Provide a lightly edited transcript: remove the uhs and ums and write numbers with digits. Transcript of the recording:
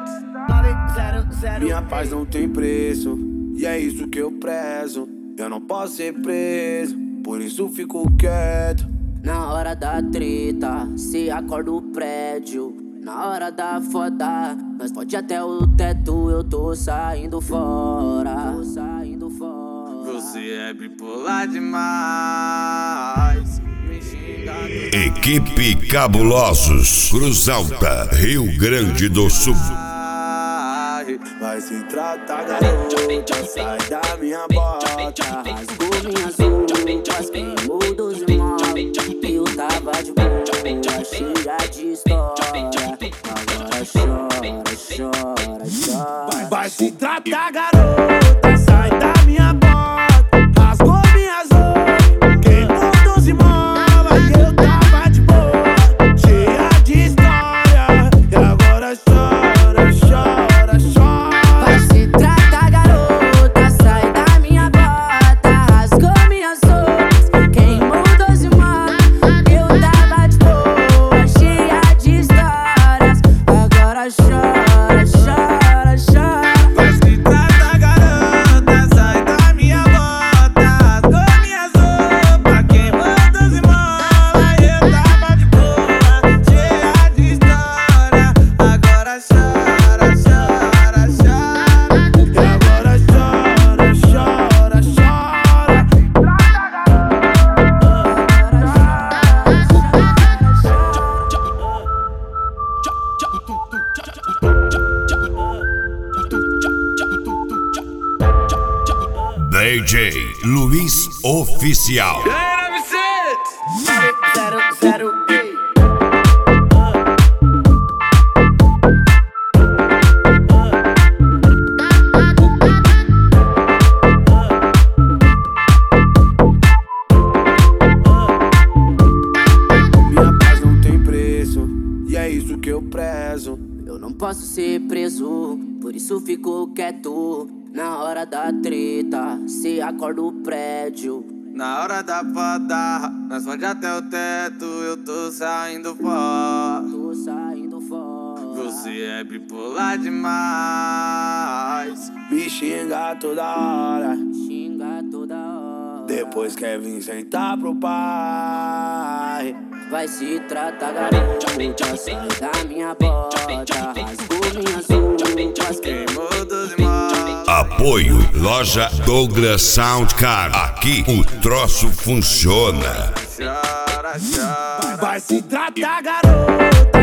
Minha paz não tem preço, e é isso que eu prezo. Eu não posso ser preso, por isso fico quieto. Na hora da treta, se acorda o prédio. Na hora da foda, nós pode até o teto. Eu tô saindo fora, Você é bipolar demais. Equipe Cabulosos, Cruz Alta, Rio Grande do Sul. Vai se tratar, garota, sai da minha bota. Rasgou minhas roupas, queimou dos irmãos. Eu tava de boa, cheia de história. Agora chora. Vai se tratar, garota, sai da minha bota. Rasgou minhas roupas, queimou dos irmãos. Eu tava de boa, cheia de história. E agora chora. Vai se tratar, garota, sai da minha bota. Rasgou minhas roupas, queimou dos irmãos. Eu tava de boa, cheia de histórias. Agora chora. Vai se tratar, garota, sai da minha bota. Rasgou minhas roupas, queimou dos irmãos. Eu tava de boa, cheia de história. Agora chora. E agora chora. DJ Luiz Oficial. Zero. Minha paz não tem preço, e é isso que eu prezo. Eu não posso ser preso, por isso fico quieto. Na hora da treta, se acorda o prédio. Na hora da foda, nós pode até o teto. Eu tô saindo fora. Você é bipolar demais. Me xinga toda hora, depois quer vir sentar pro pai. Vai se tratar, garota, sai da minha bota. Rasgou minhas roupas, Queimou dos irmãos. Apoio Loja Douglas Sound Card. Aqui o troço funciona. Chora. Vai se tratar, garota,